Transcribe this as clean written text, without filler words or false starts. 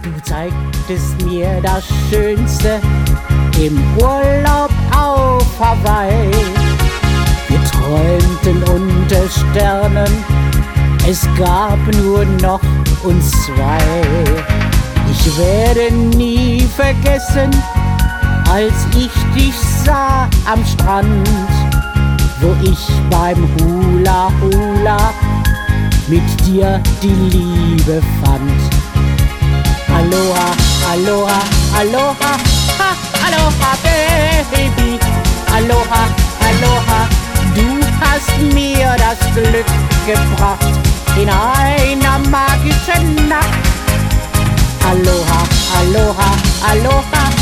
Du zeigtest mir das Schönste im Urlaub auf Hawaii. Wir träumten unter Sternen, es gab nur noch uns zwei. Ich werde nie vergessen, als ich dich sah am Strand, wo ich beim Hula Hula mit dir die Liebe fand. Aloha, aloha, aloha, ha, aloha, Baby. Aloha, aloha, du hast mir das Glück gebracht in einer magischen Nacht. Aloha, aloha, aloha,